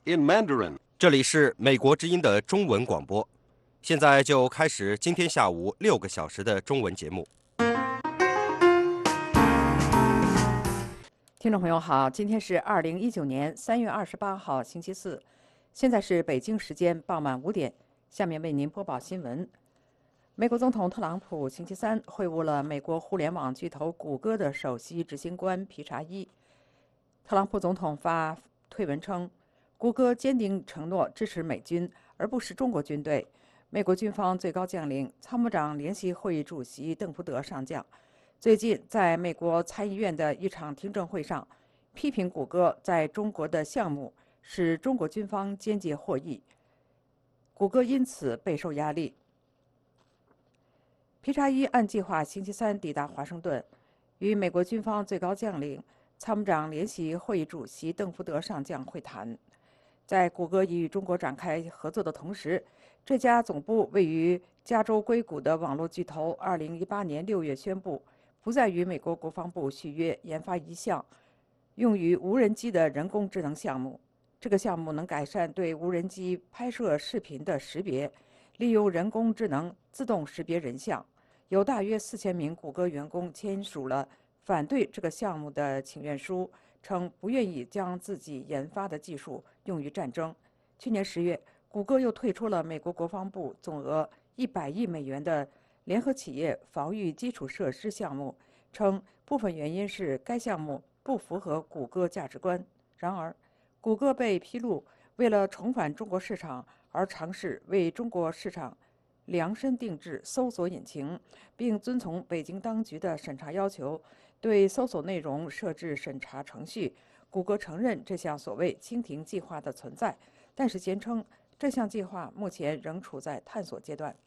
in Mandarin. 这里是美国之音的中文广播，现在就开始今天下午6个小时的中文节目。 听众朋友好，今天是2019年3月28号，星期四，现在是北京时间傍晚5点，下面为您播报新闻。美国总统特朗普星期三会晤了美国互联网巨头谷歌的首席执行官皮查伊。特朗普总统发推文称，谷歌坚定承诺支持美军，而不是中国军队。美国军方最高将领、参谋长联席会议主席邓福德上将最近在美国参议院的一场听证会上，批评谷歌在中国的项目使中国军方间接获益，谷歌因此备受压力。皮查伊按计划星期三抵达华盛顿，与美国军方最高将领、参谋长联席会议主席邓福德上将会谈。在谷歌已与中国展开合作的同时，这家总部位于加州硅谷的网络巨头2018年6月宣布，不再与美国国防部续约研发一项用于无人机的人工智能项目。这个项目能改善对无人机拍摄视频的识别，利用人工智能自动识别人像。有大约4000名谷歌员工签署了反对这个项目的请愿书，称不愿意将自己研发的技术用于战争。去年10月，谷歌又退出了美国国防部总额100亿美元的联合企业防御基础设施项目，称部分原因是该项目不符合谷歌价值观。然而，谷歌被披露为了重返中国市场而尝试为中国市场量身定制搜索引擎，并遵从北京当局的审查要求，对搜索内容设置审查程序。谷歌承认这项所谓蜻蜓计划的存在，但是坚称这项计划目前仍处在探索阶段。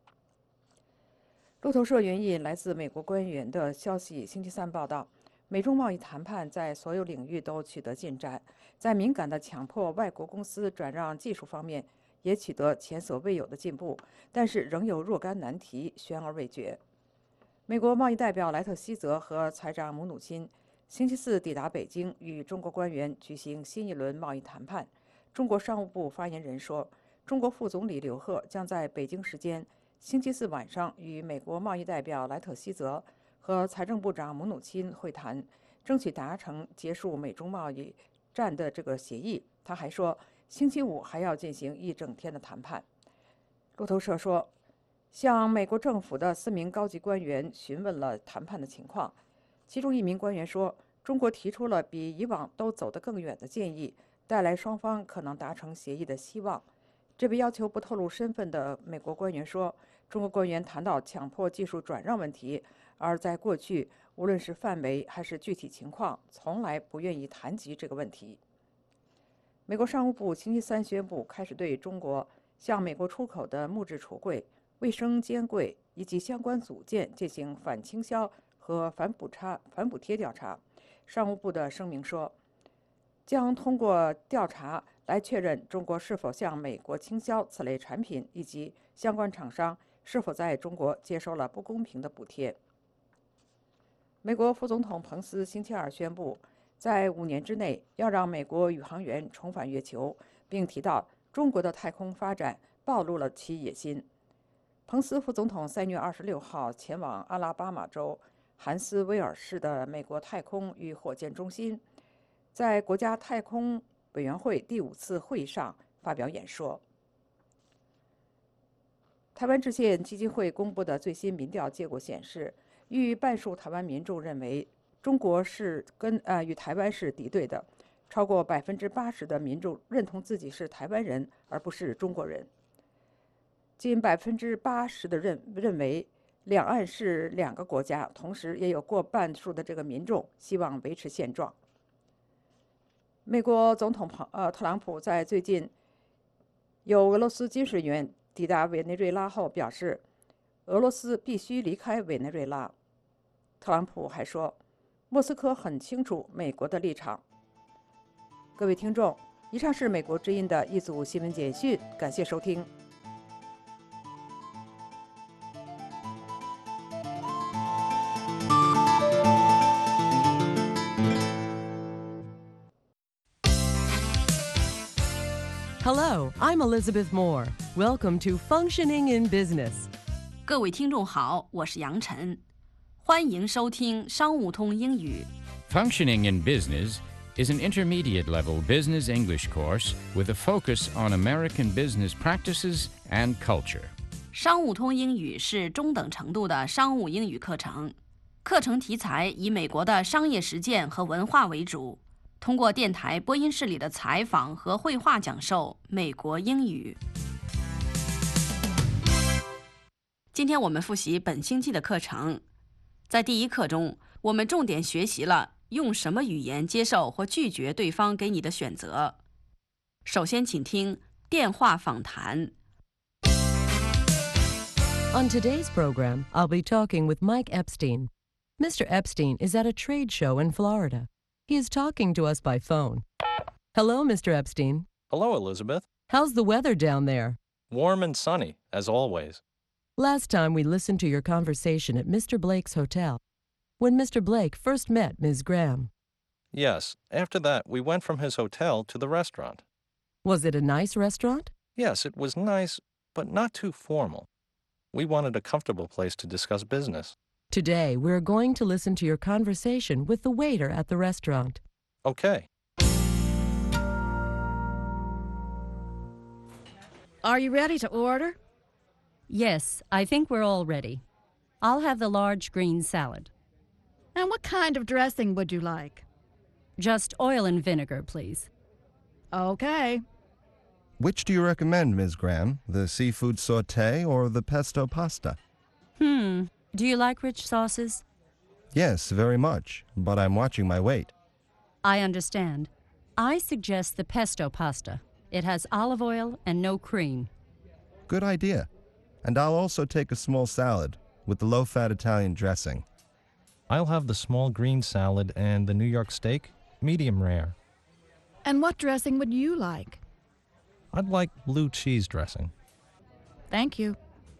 路透社援引来自美国官员的消息，星期三报道，美中贸易谈判在所有领域都取得进展，在敏感的强迫外国公司转让技术方面也取得前所未有的进步，但是仍有若干难题悬而未决。美国贸易代表莱特希泽和财长姆努钦星期四抵达北京，与中国官员举行新一轮贸易谈判。中国商务部发言人说，中国副总理刘鹤将在北京时间星期四晚上与美国贸易代表莱特希泽和财政部长姆努钦会谈，争取达成结束美中贸易战的这个协议。他还说，星期五还要进行一整天的谈判。路透社说，向美国政府的4名高级官员询问了谈判的情况，其中一名官员说，中国提出了比以往都走得更远的建议，带来双方可能达成协议的希望。这位要求不透露身份的美国官员说，中国官员谈到强迫技术转让问题，而在过去，无论是范围还是具体情况，从来不愿意谈及这个问题。美国商务部星期三宣布，开始对中国向美国出口的木质橱柜、卫生间柜以及相关组件进行反倾销和反补贴调查。商务部的声明说，将通过调查来确认中国是否向美国倾销此类产品，以及相关厂商是否在中国接受了不公平的补贴。美国副总统彭斯星期二宣布，在5年之内要让美国宇航员重返月球，并提到中国的太空发展暴露了其野心。彭斯副总统3月26号前往阿拉巴马州韩斯威尔市的美国太空与火箭中心，在国家太空委员会第5次会议上发表演说。台湾制宪基金会公布的最新民调结果显示，逾半数台湾民众认为中国是与台湾是敌对的，超过80%的民众认同自己是台湾人而不是中国人。近80%的认为两岸是2个国家，同时也有过半数的这个民众希望维持现状。美国总统特朗普在最近有俄罗斯军事人员抵达委内瑞拉后表示，俄罗斯必须离开委内瑞拉。特朗普还说，莫斯科很清楚美国的立场。各位听众，以上是美国之音的一组新闻简讯，感谢收听。 Hello, I'm Elizabeth Moore. Welcome to Functioning in Business. 各位听众好，我是杨晨，欢迎收听商务通英语。 Functioning in Business is an intermediate-level business English course with a focus on American business practices and culture. 商务通英语是中等程度的商务英语课程，课程题材以美国的商业实践和文化为主，通过电台播音室里的采访和绘画讲授美国英语。今天我们复习本星期的课程，在第一课中，我们重点学习了用什么语言接受或拒绝对方给你的选择。首先，请听电话访谈。 On today's program, I'll be talking with Mike Epstein. Mr. Epstein is at a trade show in Florida. He is talking to us by phone. Hello, Mr. Epstein. Hello, Elizabeth. How's the weather down there? Warm and sunny, as always. Last time we listened to your conversation at Mr. Blake's hotel, when Mr. Blake first met Ms. Graham. Yes, after that, we went from his hotel to the restaurant. Was it a nice restaurant? Yes, it was nice, but not too formal. We wanted a comfortable place to discuss business. Today, we're going to listen to your conversation with the waiter at the restaurant. Okay. Are you ready to order? Yes, I think we're all ready. I'll have the large green salad. And what kind of dressing would you like? Just oil and vinegar, please. Okay. Which do you recommend, Ms. Graham? The seafood sauté or the pesto pasta? Do you like rich sauces? Yes, very much, but I'm watching my weight. I understand. I suggest the pesto pasta. It has olive oil and no cream. Good idea. And I'll also take a small salad with the low-fat Italian dressing. I'll have the small green salad and the New York steak, medium rare. And what dressing would you like? I'd like blue cheese dressing. Thank you.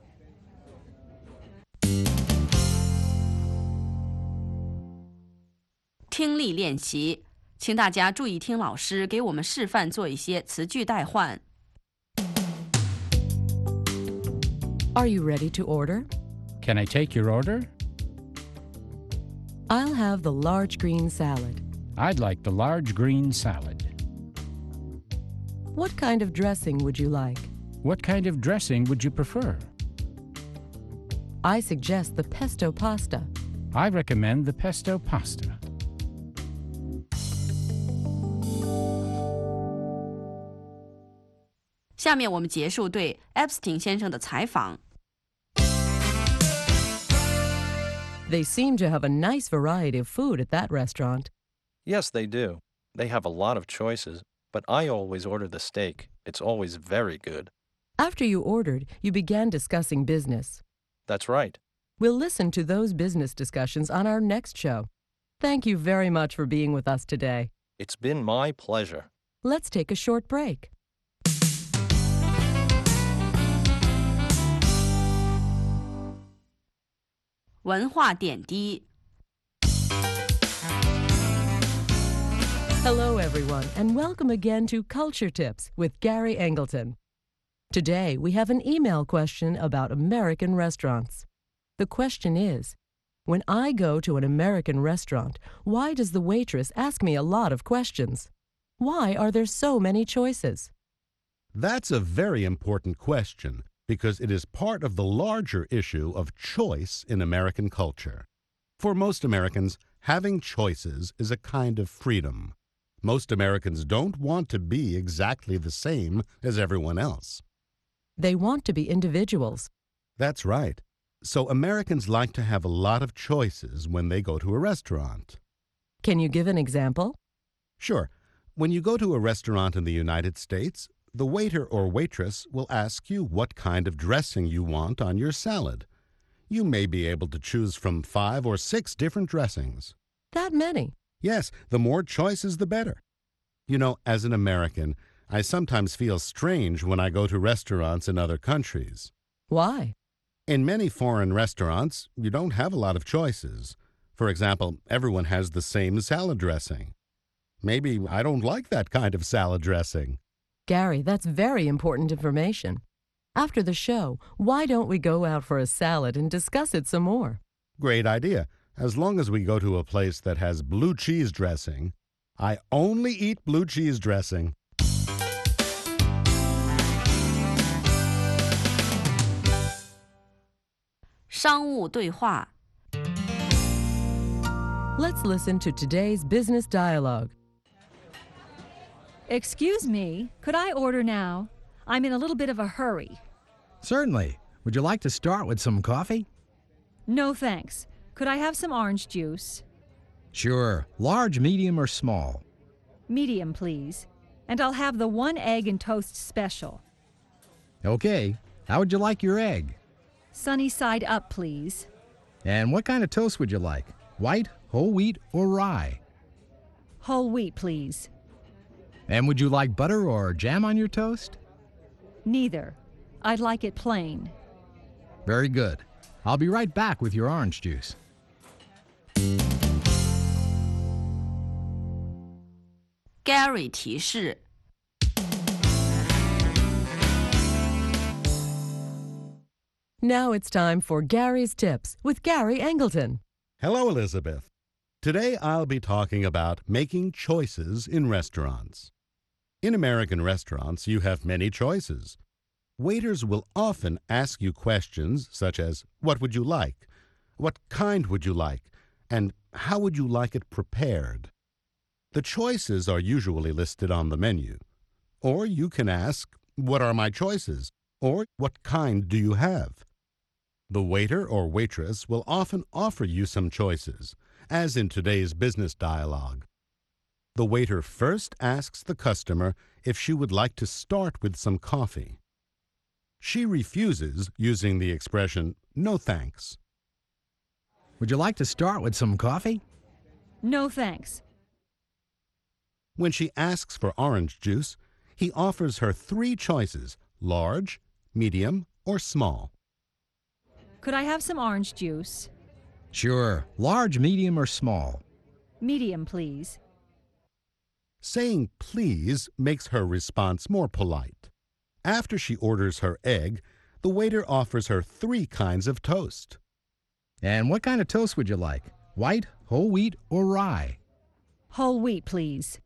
听力练习，请大家注意听老师给我们示范做一些词句代换。 Are you ready to order? Can I take your order? I'll have the large green salad. I'd like the large green salad. What kind of dressing would you like? What kind of dressing would you prefer? I suggest the pesto pasta. I recommend the pesto pasta. 下面我们结束对 Epstein 先生的采访。 They seem to have a nice variety of food at that restaurant. Yes, they do. They have a lot of choices, but I always order the steak. It's always very good. After you ordered, you began discussing business. That's right. We'll listen to those business discussions on our next show. Thank you very much for being with us today. It's been my pleasure. Let's take a short break. "文化点滴 Hello, everyone, and welcome again to Culture Tips with Gary Angleton. Today, we have an email question about American restaurants. The question is, when I go to an American restaurant, why does the waitress ask me a lot of questions? Why are there so many choices? That's a very important question because it is part of the larger issue of choice in American culture. For most Americans, having choices is a kind of freedom. Most Americans don't want to be exactly the same as everyone else. They want to be individuals. That's right. So Americans like to have a lot of choices when they go to a restaurant. Can you give an example? Sure. When you go to a restaurant in the United States, the waiter or waitress will ask you what kind of dressing you want on your salad. You may be able to choose from 5 or 6 different dressings. That many? Yes, the more choices, the better. You know, as an American, I sometimes feel strange when I go to restaurants in other countries. Why? In many foreign restaurants, you don't have a lot of choices. For example, everyone has the same salad dressing. Maybe I don't like that kind of salad dressing. Gary, that's very important information. After the show, why don't we go out for a salad and discuss it some more? Great idea. As long as we go to a place that has blue cheese dressing. I only eat blue cheese dressing. 商务对话 Let's listen to today's business dialogue. Excuse me, could I order now? I'm in a little bit of a hurry. Certainly. Would you like to start with some coffee? No, thanks. Could I have some orange juice? Sure. Large, medium, or small? Medium, please. And I'll have the 1 egg and toast special. Okay. How would you like your egg? Sunny side up, please. And what kind of toast would you like? White, whole wheat, or rye? Whole wheat, please. And would you like butter or jam on your toast? Neither. I'd like it plain. Very good. I'll be right back with your orange juice. Gary 提示 Now it's time for Gary's Tips with Gary Angleton. Hello, Elizabeth. Today I'll be talking about making choices in restaurants. In American restaurants, you have many choices. Waiters will often ask you questions such as, what would you like? What kind would you like? And how would you like it prepared? The choices are usually listed on the menu. Or you can ask, what are my choices? Or what kind do you have? The waiter or waitress will often offer you some choices, as in today's business dialogue. The waiter first asks the customer if she would like to start with some coffee. She refuses using the expression, no thanks. Would you like to start with some coffee? No, thanks. When she asks for orange juice, he offers her 3 choices, large, medium, or small. Could I have some orange juice? Sure. Large, medium, or small? Medium, please. Saying please makes her response more polite. After she orders her egg, the waiter offers her 3 kinds of toast. And what kind of toast would you like? White, whole wheat, or rye? Whole wheat, please.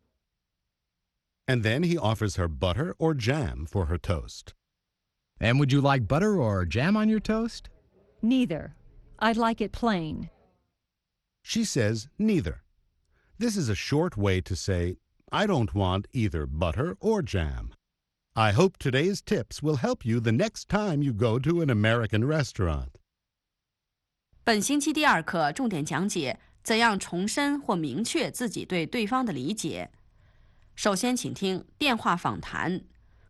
And then he offers her butter or jam for her toast. And would you like butter or jam on your toast? Neither. I'd like it plain. She says neither. This is a short way to say, I don't want either butter or jam. I hope today's tips will help you the next time you go to an American restaurant. 本星期第2课重点讲解怎样重申或明确自己对对方的理解。首先请听电话访谈。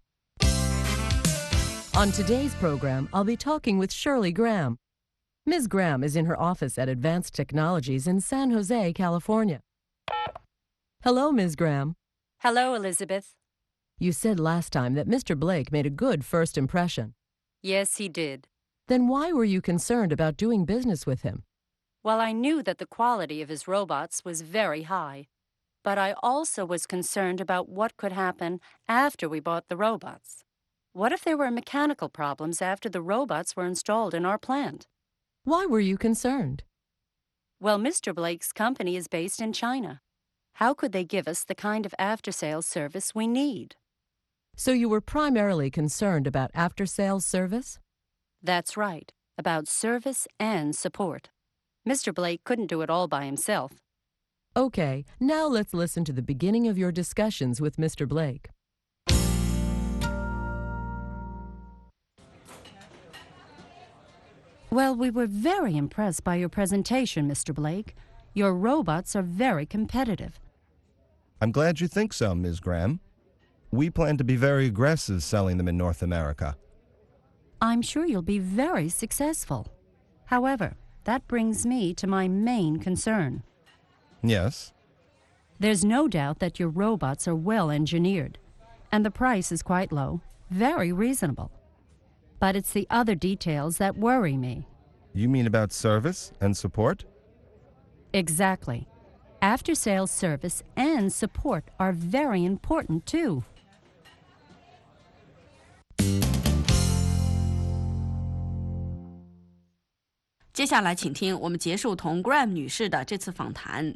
On today's program, I'll be talking with Shirley Graham. Ms. Graham is in her office at Advanced Technologies in San Jose, California. Hello, Ms. Graham. Hello, Elizabeth. You said last time that Mr. Blake made a good first impression. Yes, he did. Then why were you concerned about doing business with him? Well, I knew that the quality of his robots was very high. But I also was concerned about what could happen after we bought the robots. What if there were mechanical problems after the robots were installed in our plant? Why were you concerned? Well, Mr. Blake's company is based in China. How could they give us the kind of after-sales service we need? So you were primarily concerned about after-sales service? That's right, about service and support. Mr. Blake couldn't do it all by himself. Okay, now let's listen to the beginning of your discussions with Mr. Blake. Well, we were very impressed by your presentation, Mr. Blake. Your robots are very competitive. I'm glad you think so, Ms. Graham. We plan to be very aggressive selling them in North America. I'm sure you'll be very successful. However, that brings me to my main concern. Yes? There's no doubt that your robots are well engineered, and the price is quite low, very reasonable. But it's the other details that worry me. You mean about service and support? Exactly. After-sales service and support are very important, too. 接下来，请听我们结束同 Graham 女士的这次访谈。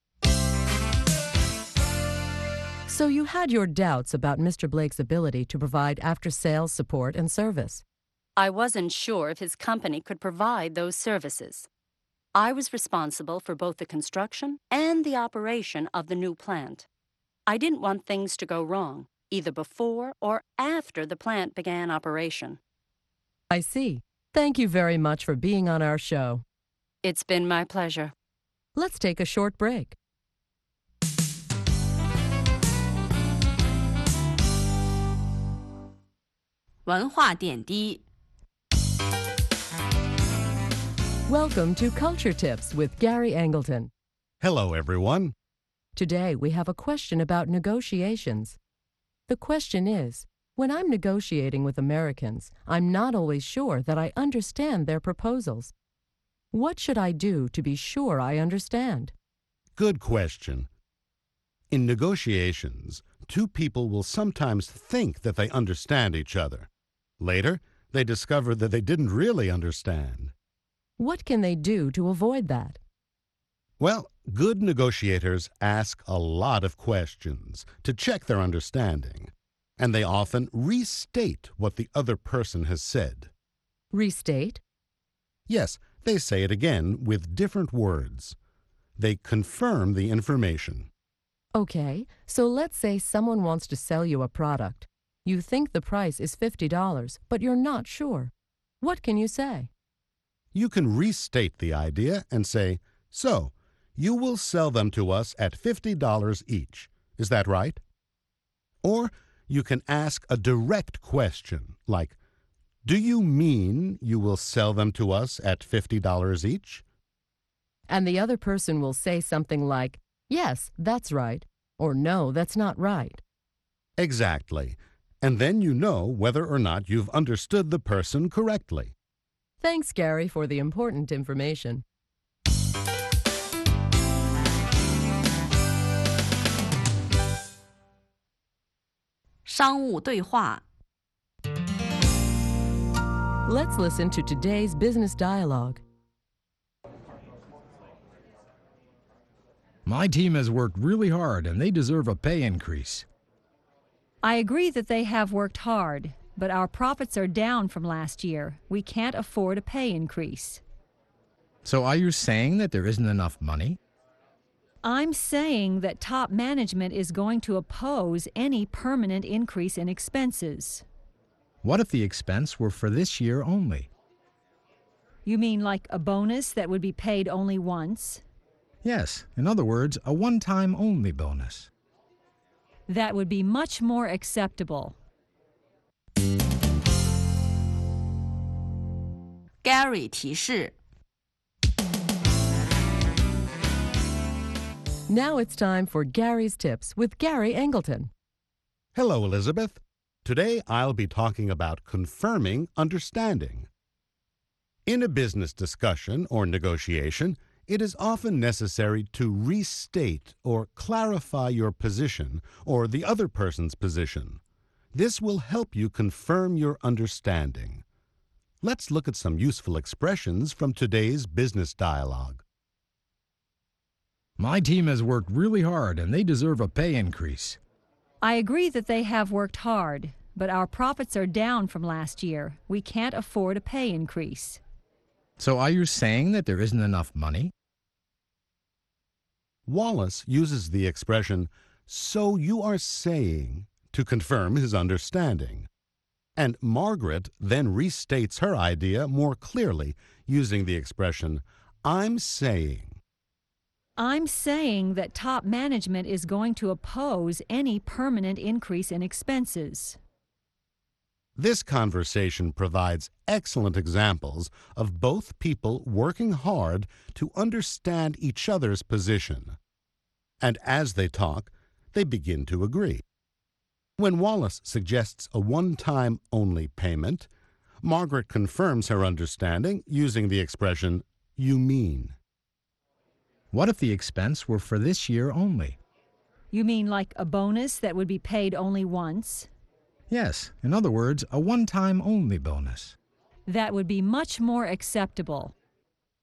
So you had your doubts about Mr. Blake's ability to provide after-sales support and service. I wasn't sure if his company could provide those services. I was responsible for both the construction and the operation of the new plant. I didn't want things to go wrong, either before or after the plant began operation. I see. Thank you very much for being on our show. It's been my pleasure. Let's take a short break. Welcome to Culture Tips with Gary Angleton. Hello, everyone. Today we have a question about negotiations. The question is, when I'm negotiating with Americans, I'm not always sure that I understand their proposals. What should I do to be sure I understand? Good question. In negotiations, two people will sometimes think that they understand each other. Later, they discover that they didn't really understand. What can they do to avoid that? Well, good negotiators ask a lot of questions to check their understanding, and they often restate what the other person has said. Restate? Yes, they say it again with different words. They confirm the information. Okay, so let's say someone wants to sell you a product. You think the price is $50, but you're not sure. What can you say? You can restate the idea and say, "So, you will sell them to us at $50 each. Is that right?" Or you can ask a direct question like, "Do you mean you will sell them to us at $50 each?" And the other person will say something like, "Yes, that's right," or "No, that's not right." Exactly. And then you know whether or not you've understood the person correctly. Thanks, Gary, for the important information. Let's listen to today's business dialogue. My team has worked really hard and they deserve a pay increase. I agree that they have worked hard, but our profits are down from last year. We can't afford a pay increase. So are you saying that there isn't enough money? I'm saying that top management is going to oppose any permanent increase in expenses. What if the expense were for this year only? You mean like a bonus that would be paid only once? Yes, in other words, a one-time only bonus. That would be much more acceptable. Gary 提示 Now it's time for Gary's Tips with Gary Angleton. Hello, Elizabeth. Today I'll be talking about confirming understanding. In a business discussion or negotiation, it is often necessary to restate or clarify your position or the other person's position. This will help you confirm your understanding. Let's look at some useful expressions from today's business dialogue. My team has worked really hard and they deserve a pay increase. I agree that they have worked hard, but our profits are down from last year. We can't afford a pay increase. So are you saying that there isn't enough money? Wallace uses the expression, "So you are saying," to confirm his understanding. And Margaret then restates her idea more clearly using the expression, "I'm saying." I'm saying that top management is going to oppose any permanent increase in expenses. This conversation provides excellent examples of both people working hard to understand each other's position. And as they talk, they begin to agree. When Wallace suggests a one-time only payment, Margaret confirms her understanding using the expression, "You mean." What if the expense were for this year only? You mean like a bonus that would be paid only once? Yes, in other words, a one-time only bonus. That would be much more acceptable.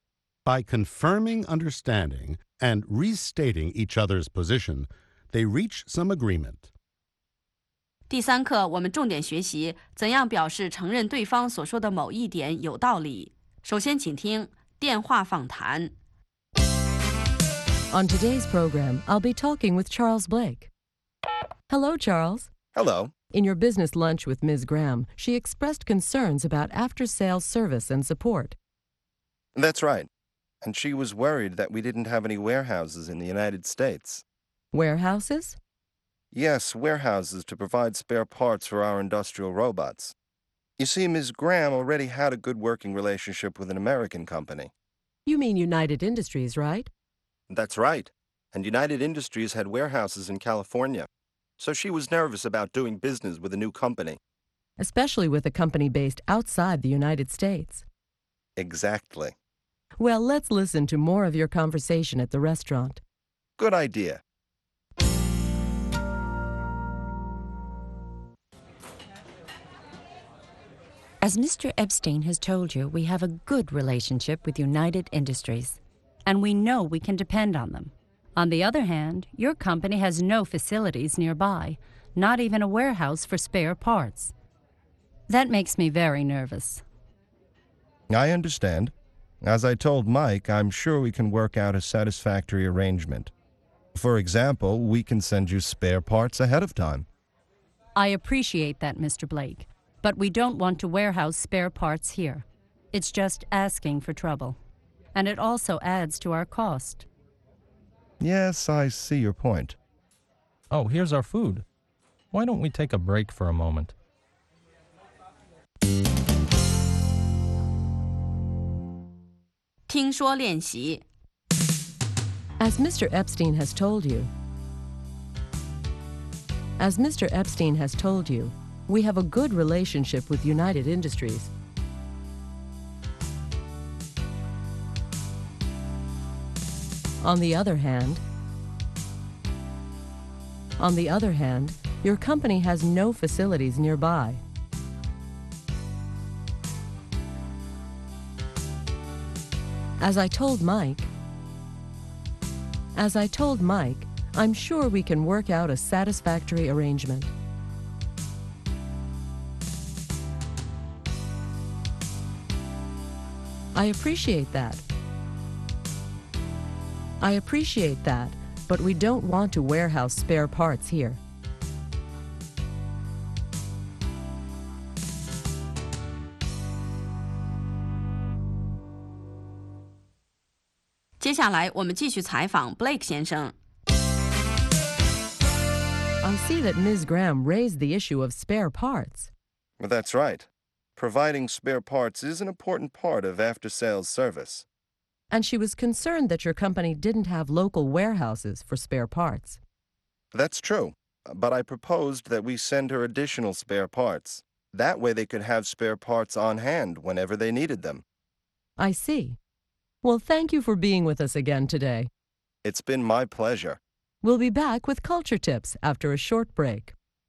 By confirming understanding and restating each other's position, they reach some agreement. 第3课，我们重点学习怎样表示承认对方所说的某一点有道理。首先，请听电话访谈。 On today's program, I'll be talking with Charles Blake. Hello, Charles. Hello. In your business lunch with Ms. Graham, she expressed concerns about after-sales service and support. That's right. And she was worried that we didn't have any warehouses in the United States. Warehouses? Yes, warehouses to provide spare parts for our industrial robots. You see, Ms. Graham already had a good working relationship with an American company. You mean United Industries, right? That's right. And United Industries had warehouses in California. So she was nervous about doing business with a new company. Especially with a company based outside the United States. Exactly. Well, let's listen to more of your conversation at the restaurant. Good idea. As Mr. Epstein has told you, we have a good relationship with United Industries. And we know we can depend on them. On the other hand, your company has no facilities nearby, not even a warehouse for spare parts. That makes me very nervous. I understand. As I told Mike, I'm sure we can work out a satisfactory arrangement. For example, we can send you spare parts ahead of time. I appreciate that, Mr. Blake, but we don't want to warehouse spare parts here. It's just asking for trouble. And it also adds to our cost. Yes, I see your point. Oh, here's our food. Why don't we take a break for a moment? As Mr. Epstein has told you. As Mr. Epstein has told you, we have a good relationship with United Industries. On the other hand, your company has no facilities nearby. As I told Mike, I'm sure we can work out a satisfactory arrangement. I appreciate that. But we don't want to warehouse spare parts here. 接下来，我们继续采访 Blake 先生。 I see that Ms. Graham raised the issue of spare parts. Well, that's right. Providing spare parts is an important part of after-sales service. And she was concerned that your company didn't have local warehouses for spare parts. That's true, but I proposed that we send her additional spare parts. That way they could have spare parts on hand whenever they needed them. I see. Well, thank you for being with us again today. It's been my pleasure. We'll be back with Culture Tips after a short break.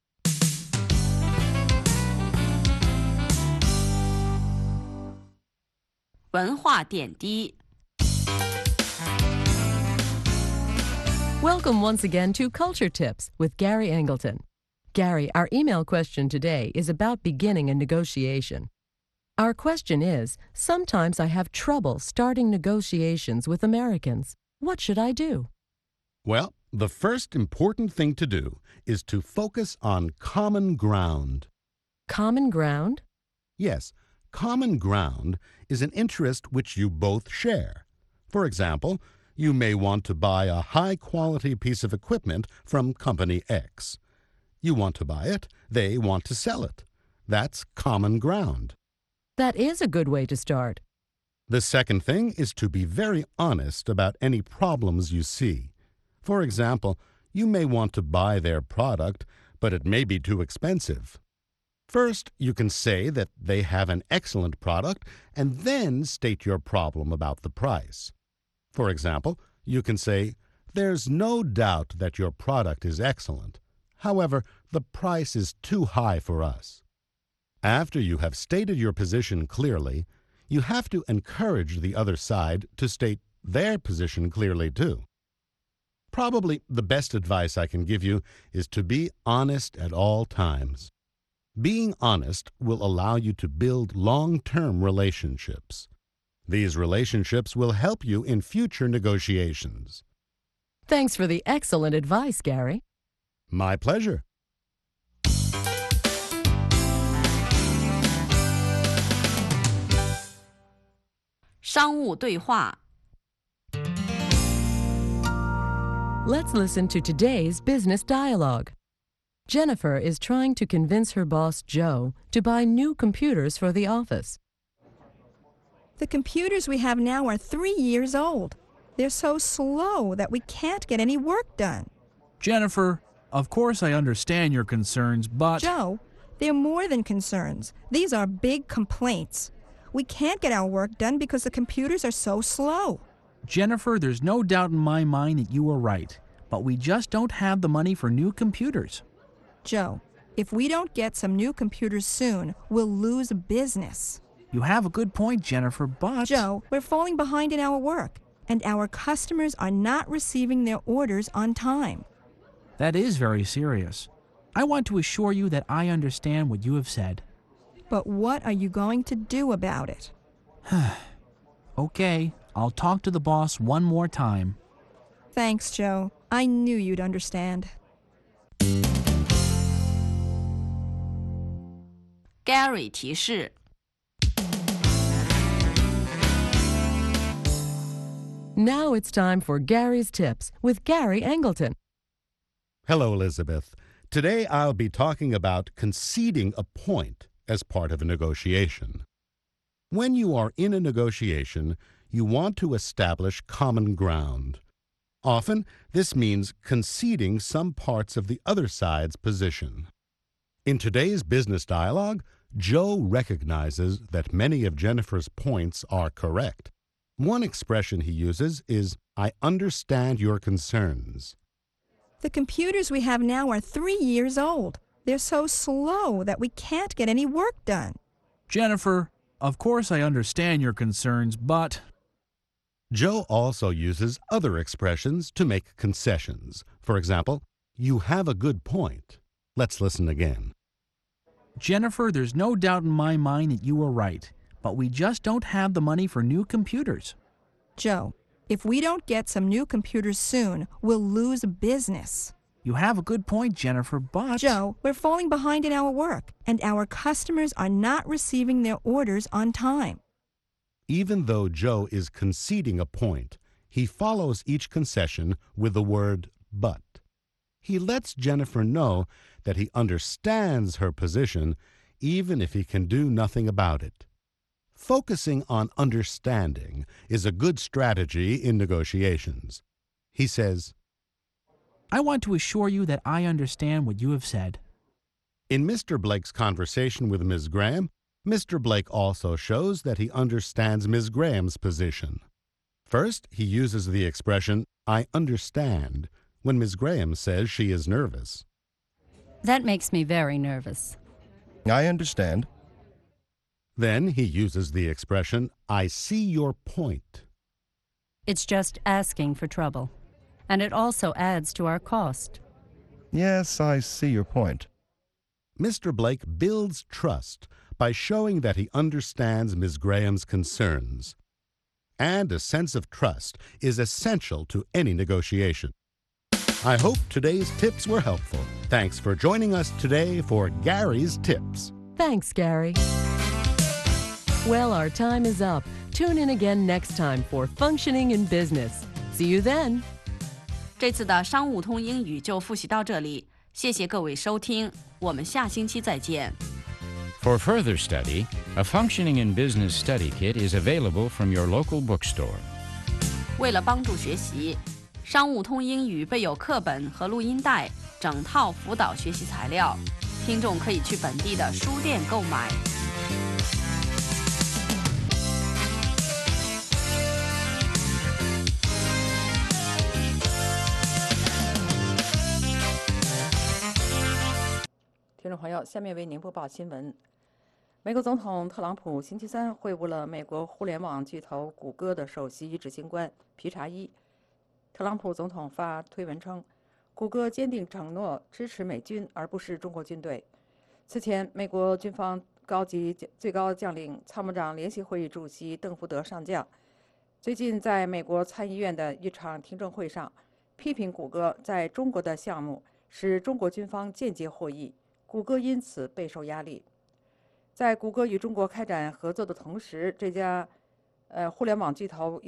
Welcome once again to Culture Tips with Gary Angleton. Gary, our email question today is about beginning a negotiation. Our question is, sometimes I have trouble starting negotiations with Americans. What should I do? Well, the first important thing to do is to focus on common ground. Common ground? Yes, common ground is an interest which you both share. For example, you may want to buy a high-quality piece of equipment from Company X. You want to buy it, they want to sell it. That's common ground. That is a good way to start. The second thing is to be very honest about any problems you see. For example, you may want to buy their product, but it may be too expensive. First, you can say that they have an excellent product and then state your problem about the price. For example, you can say, "There's no doubt that your product is excellent. However, the price is too high for us." After you have stated your position clearly, you have to encourage the other side to state their position clearly too. Probably the best advice I can give you is to be honest at all times. Being honest will allow you to build long-term relationships. These relationships will help you in future negotiations. Thanks for the excellent advice, Gary. My pleasure. 商务对话 Let's listen to today's business dialogue. Jennifer is trying to convince her boss, Joe, to buy new computers for the office. The computers we have now are 3 years old. They're so slow that we can't get any work done. Jennifer, of course I understand your concerns, but... Joe, they're more than concerns. These are big complaints. We can't get our work done because the computers are so slow. Jennifer, there's no doubt in my mind that you are right, but we just don't have the money for new computers. Joe, if we don't get some new computers soon, we'll lose business. You have a good point, Jennifer, but... Joe, we're falling behind in our work, and our customers are not receiving their orders on time. That is very serious. I want to assure you that I understand what you have said. But what are you going to do about it? Okay, I'll talk to the boss one more time. Thanks, Joe. I knew you'd understand. Gary 提示 Now it's time for Gary's Tips with Gary Angleton. Hello, Elizabeth. Today I'll be talking about conceding a point as part of a negotiation. When you are in a negotiation, you want to establish common ground. Often, this means conceding some parts of the other side's position. In today's business dialogue, Joe recognizes that many of Jennifer's points are correct. One expression he uses is, "I understand your concerns." The computers we have now are 3 years old. They're so slow that we can't get any work done. Jennifer, of course I understand your concerns, but... Joe also uses other expressions to make concessions. For example, "You have a good point." Let's listen again. Jennifer, there's no doubt in my mind that you are right, but we just don't have the money for new computers. Joe, if we don't get some new computers soon, we'll lose business. You have a good point, Jennifer, but... Joe, we're falling behind in our work, and our customers are not receiving their orders on time. Even though Joe is conceding a point, he follows each concession with the word "but." He lets Jennifer know that he understands her position, even if he can do nothing about it. Focusing on understanding is a good strategy in negotiations. He says, I want to assure you that I understand what you have said. In Mr. Blake's conversation with Ms. Graham, Mr. Blake also shows that he understands Ms. Graham's position. First, he uses the expression, "I understand," when Ms. Graham says she is nervous. That makes me very nervous. I understand. Then he uses the expression, "I see your point." It's just asking for trouble. And it also adds to our cost. Yes, I see your point. Mr. Blake builds trust by showing that he understands Ms. Graham's concerns. And a sense of trust is essential to any negotiation. I hope today's tips were helpful. Thanks for joining us today for Gary's Tips. Thanks, Gary. Well, our time is up. Tune in again next time for Functioning in Business. See you then. 这次的商务通英语就复习到这里，谢谢各位收听，我们下星期再见。 For further study, a Functioning in Business study kit is available from your local bookstore. 为了帮助学习，商务通英语备有课本和录音带，整套辅导学习材料，听众可以去本地的书店购买。 听众朋友，下面为您播报新闻。 美国总统特朗普星期三会晤了美国互联网巨头谷歌的首席执行官皮查伊。特朗普总统发推文称，谷歌坚定承诺支持美军，而不是中国军队。此前，美国军方最高将领参谋长联席会议主席邓福德上将最近在美国参议院的一场听证会上，批评谷歌在中国的项目使中国军方间接获益，谷歌因此备受压力。在谷歌与中国开展合作的同时，这家互联网巨头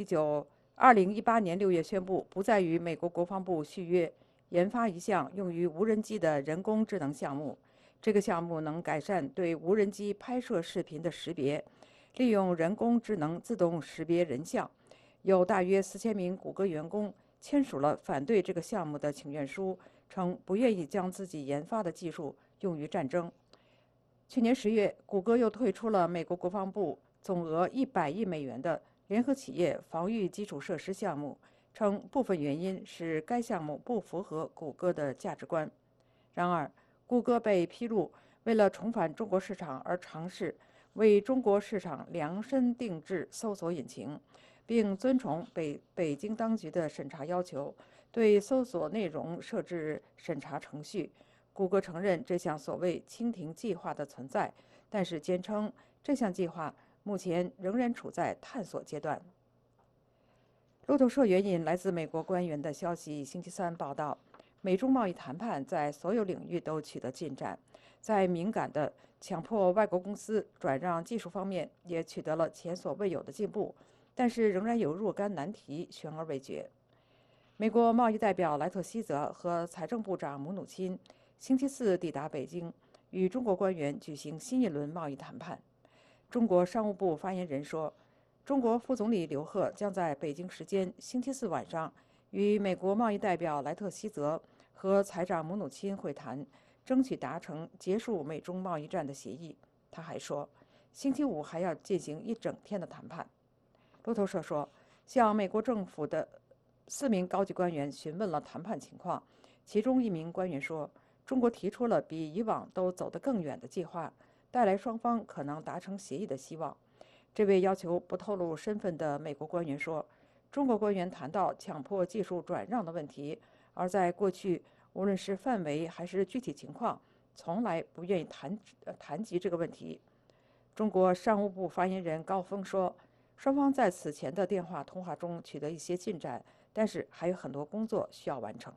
2018年6月宣布不再与美国国防部续约，研发一项用于无人机的人工智能项目。这个项目能改善对无人机拍摄视频的识别，利用人工智能自动识别人像。有大约4000名谷歌员工签署了反对这个项目的请愿书，称不愿意将自己研发的技术用于战争。去年10月，谷歌又退出了美国国防部总额100亿美元的联合企业防御基础设施项目，称部分原因是该项目不符合谷歌的价值观。然而，谷歌被披露为了重返中国市场而尝试为中国市场量身定制搜索引擎，并遵从北京当局的审查要求，对搜索内容设置审查程序。谷歌承认这项所谓蜻蜓计划的存在，但是坚称这项计划目前仍然处在探索阶段。路透社援引来自美国官员的消息，星期三报道，美中贸易谈判在所有领域都取得进展，在敏感的强迫外国公司转让技术方面也取得了前所未有的进步，但是仍然有若干难题悬而未决。美国贸易代表莱特希泽和财政部长姆努钦星期四抵达北京，与中国官员举行新一轮贸易谈判。中国商务部发言人说，中国副总理刘鹤将在北京时间星期四晚上与美国贸易代表莱特希泽和财长姆努钦会谈，争取达成结束美中贸易战的协议。他还说，星期五还要进行一整天的谈判。路透社说，向美国政府的4名高级官员询问了谈判情况，其中一名官员说，中国提出了比以往都走得更远的计划，带来双方可能达成协议的希望。这位要求不透露身份的美国官员说，中国官员谈到强迫技术转让的问题，而在过去，无论是范围还是具体情况，从来不愿意谈及这个问题。中国商务部发言人高峰说，双方在此前的电话通话中取得一些进展，但是还有很多工作需要完成。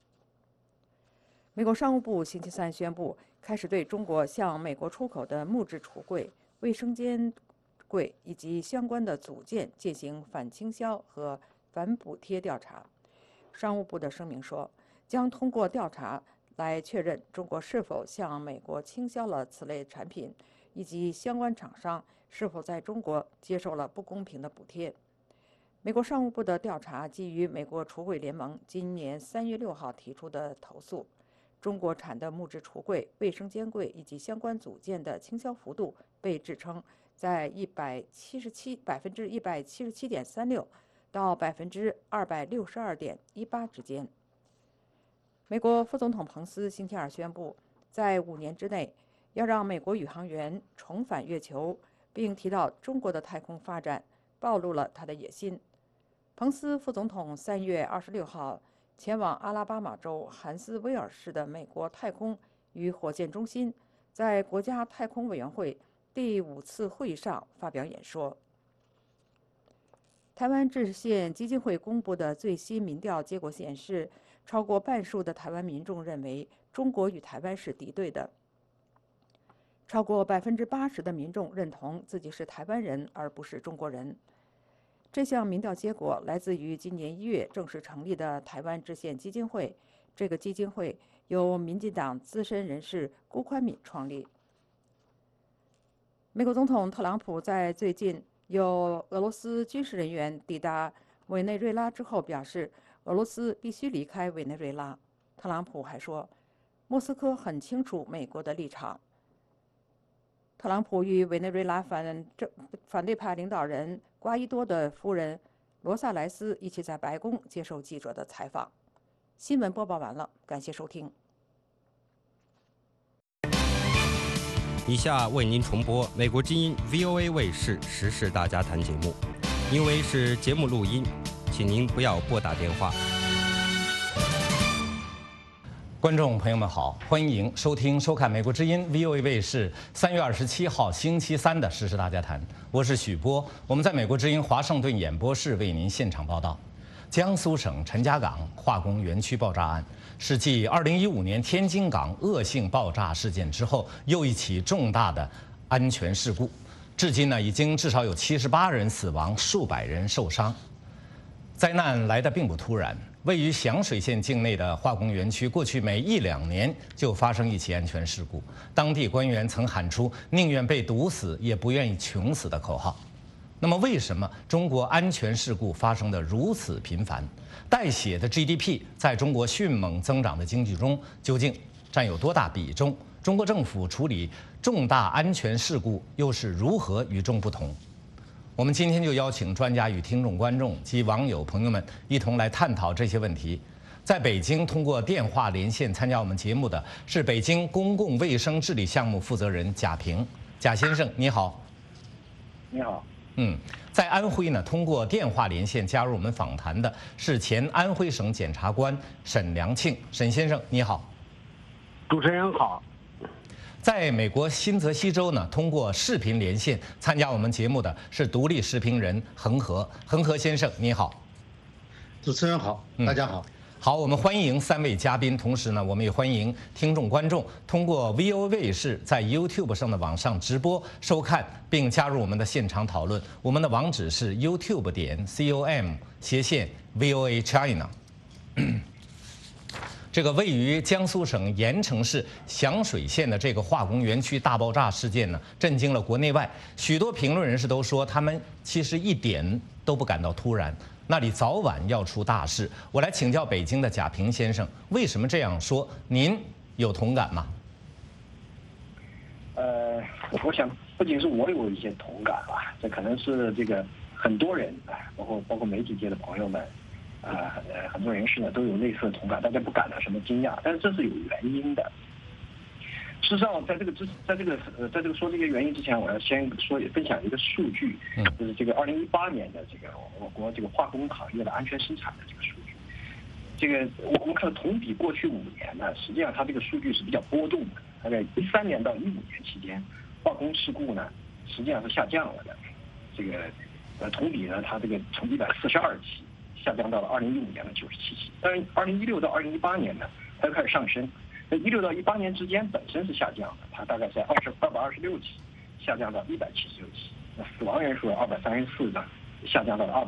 美国商务部星期三宣布，开始对中国向美国出口的木质橱柜、卫生间柜以及相关的组件进行反倾销和反补贴调查。商务部的声明说，将通过调查来确认中国是否向美国倾销了此类产品，以及相关厂商是否在中国接受了不公平的补贴。美国商务部的调查基于美国橱柜联盟今年3月6号提出的投诉。中国产的木质橱柜、卫生间柜以及相关组件的倾销幅度被指称在177.36%到262.18%之间。美国副总统彭斯星期二宣布，在5年之内要让美国宇航员重返月球，并提到中国的太空发展暴露了他的野心。彭斯副总统3月26号前往阿拉巴马州韩斯威尔市的美国太空与火箭中心，在国家太空委员会第5次会议上发表演说。台湾制宪基金会公布的最新民调结果显示，超过半数的台湾民众认为中国与台湾是敌对的，超过80%的民众认同自己是台湾人而不是中国人。这项民调结果来自于今年1月正式成立的台湾制宪基金会。这个基金会由民进党资深人士辜宽敏创立。美国总统特朗普在最近有俄罗斯军事人员抵达委内瑞拉之后表示，俄罗斯必须离开委内瑞拉。特朗普还说，莫斯科很清楚美国的立场。特朗普与委内瑞拉反对派领导人瓜伊多的夫人罗萨莱斯一起在白宫接受记者的采访。新闻播报完了，感谢收听。 以下为您重播美国之音 VOA 卫视时事大家谈节目，因为是节目录音，请您不要拨打电话。 观众朋友们好，欢迎收听收看美国之音 VOA 卫视3月27号星期三的时事大家谈，我是许波，我们在美国之音华盛顿演播室为您现场报道。江苏省陈家港化工园区爆炸案是继2015年天津港恶性爆炸事件之后又一起重大的安全事故，至今呢已经至少有78人死亡，数百人受伤。灾难来得并不突然，位于响水县境内的化工园区，过去每1-2年就发生一起安全事故。当地官员曾喊出“宁愿被毒死，也不愿意穷死”的口号。那么，为什么中国安全事故发生的如此频繁？带血的 GDP 在中国迅猛增长的经济中究竟占有多大比重？中国政府处理重大安全事故又是如何与众不同？我们今天就邀请专家与听众、观众及网友朋友们一同来探讨这些问题。在北京通过电话连线参加我们节目的是北京公共卫生治理项目负责人贾平。贾先生，你好。 你好。 在安徽呢，通过电话连线加入我们访谈的是前安徽省检察官沈良庆。沈先生，你好。 主持人好。 在美国新泽西州呢，通过视频连线参加我们节目的是独立时评人恒河。恒河先生，你好。 主持人好，大家好。 好，我们欢迎3位嘉宾，同时呢，我们也欢迎听众观众通过 VOA 卫视在 YouTube 上的网上直播收看，并加入我们的现场讨论。我们的网址是 youtube.com/VOA China。这个位于江苏省盐城市响水县的这个化工园区大爆炸事件呢，震惊了国内外。许多评论人士都说，他们其实一点都不感到突然，那里早晚要出大事。我来请教北京的贾平先生，为什么这样说？您有同感吗？ 我想不仅是我有一些同感吧，这可能是这个很多人包括媒体界的朋友们。很多人士呢都有类似的同感，大家不感到什么惊讶，但是这是有原因的。事实上，在这个说这个原因之前，我要先分享一个数据，就是这个2018年的这个我国这个化工行业的安全生产的这个数据。这个我们看同比过去5年呢，实际上它这个数据是比较波动的。大概13年到15年期间，化工事故呢实际上是下降了的。这个同比呢，它这个从142起。下降到了2015年的97起，但是2016到2018年呢，它又开始上升。那16到18年之间本身是下降的，它大概在226起，下降到176起。那死亡人数234呢，下降到了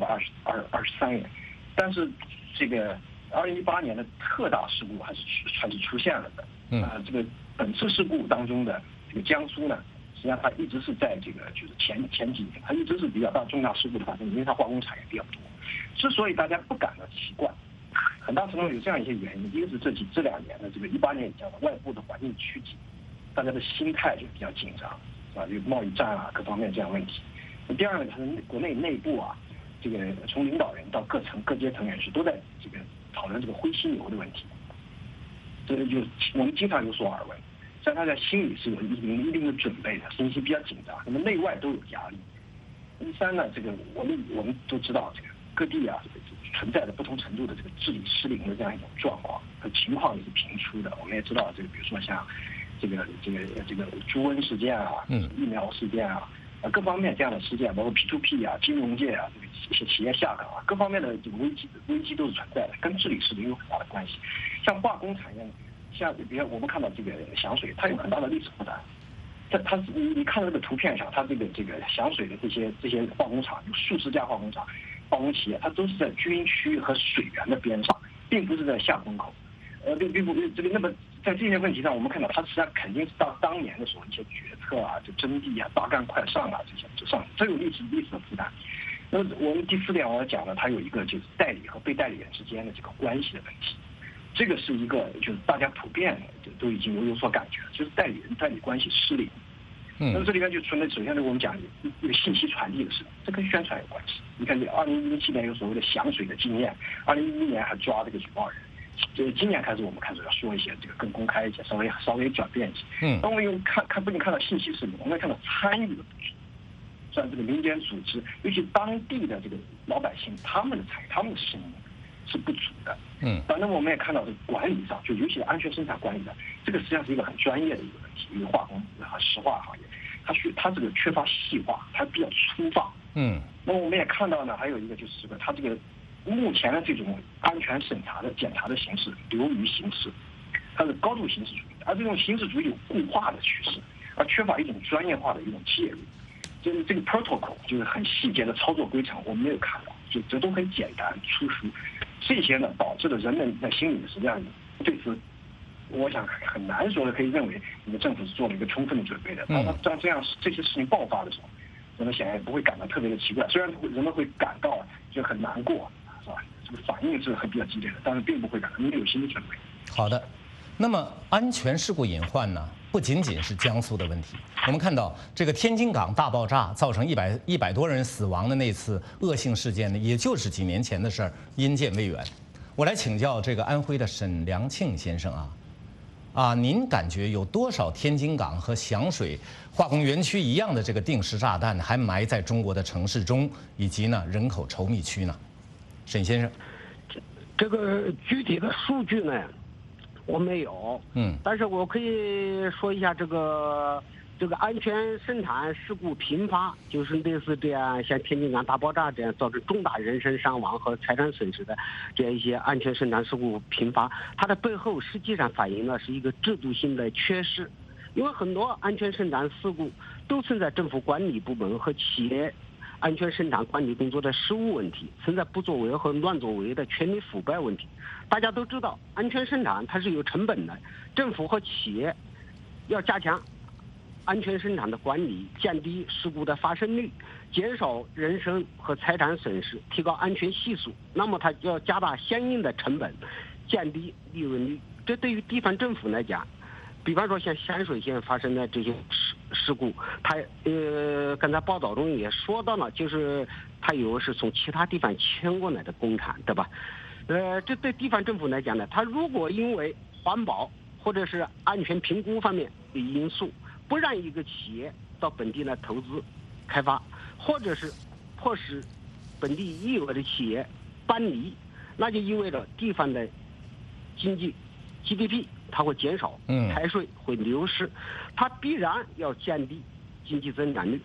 223人。但是这个2018年的特大事故还是出现了的。这个本次事故当中的这个江苏呢，实际上它一直是在这个就是前几年，它一直是比较大重大事故的发生，因为它化工产业比较多。之所以大家不感到奇怪，很大程度有这样一些原因：一个是这2年的这个18年以降的外部的环境趋紧，大家的心态就比较紧张，是吧？有贸易战啊，各方面这样问题。第二个，它是国内内部啊，这个从领导人到各阶层人士都在这个讨论这个灰犀牛的问题。这个就我们经常有所耳闻，所以大家心里是有一定的准备的，心情比较紧张，那么内外都有压力。第三呢，这个我们都知道，这个各地啊存在着不同程度的这个治理失灵的这样一种状况和情况也是频出的。我们也知道，这个比如说像这个猪瘟事件啊，疫苗事件啊，各方面这样的事件，包括 P2P 啊、金融界啊，这个一些企业下岗啊，各方面的这个危机都是存在的，跟治理失灵有很大的关系。像化工产业，像比如我们看到这个响水，它有很大的历史负担。它你看到这个图片上，它这个响水的这些化工厂，有数十家化工厂、化工企业，它都是在军区和水源的边上，并不是在下风口。并不这个那么在这些问题上，我们看到它实际上肯定是到当年的时候一些决策啊，就征地啊、大干快上啊这些之上，这有历史的负担。那么我们第4点我要讲的，它有一个就是代理和被代理人之间的这个关系的问题。这个是一个就是大家普遍都已经有所感觉，就是代理关系失灵。那么这里边就存在，首先我们讲一个信息传递的事，这跟宣传有关系。你看，2017年有所谓的响水的经验，2011年还抓这个举报人， 这今年开始我们开始要说一些这个更公开一些，稍微转变一些。当我们不仅看到信息是我们也看到参与的部分，像这个民间组织，尤其当地的这个老百姓，他们的参与，他们的声音是不足的。当然我们也看到这个管理上，就尤其是安全生产管理上，这个实际上是一个很专业的一个问题，一个化工和石化行业，它这个缺乏细化，它比较粗放。那么我们也看到呢，还有一个就是它这个目前的这种安全审查的检查的形式流于形式，它是高度形式主义，而这种形式主义有固化的趋势，而缺乏一种专业化的一种介入。就是这个 protocol 就是很细节的操作规程，我们没有看到，就这都很简单粗俗，这些呢导致了人们在心里实际上对此，我想很难说的可以认为你们政府是做了一个充分的准备的。当它这样这些事情爆发的时候，人们显然也不会感到特别的奇怪，虽然人们会感到就很难过，是吧？这个反应是很比较激烈的，但是并不会感到没有心理准备。 好的，那么安全事故隐患呢，不仅仅是江苏的问题。我们看到这个天津港大爆炸造成100多人死亡的那次恶性事件呢，也就是几年前的事儿，因见未远。我来请教这个安徽的沈良庆先生您感觉有多少天津港和响水化工园区一样的这个定时炸弹还埋在中国的城市中，以及呢人口稠密区呢？沈先生， 这个具体的数据呢，我没有，但是我可以说一下这个安全生产事故频发，就是类似这样像天津港大爆炸这样造成重大人身伤亡和财产损失的这样一些安全生产事故频发，它的背后实际上反映的是一个制度性的缺失，因为很多安全生产事故都存在政府管理部门和企业安全生产管理工作的失误问题，存在不作为和乱作为的权力腐败问题。大家都知道，安全生产它是有成本的，政府和企业要加强安全生产的管理，降低事故的发生率，减少人身和财产损失，提高安全系数。那么它要加大相应的成本，降低利润率。这对于地方政府来讲，比方说像响水县发生的这些事故，它刚才报道中也说到了，就是它有是从其他地方迁过来的工厂，对吧？这对地方政府来讲呢，它如果因为环保或者是安全评估方面的因素，不让一个企业到本地来投资开发，或者是迫使本地已有的企业搬离，那就意味着地方的经济 GDP 它会减少，财税会流失，它必然要降低经济增长率。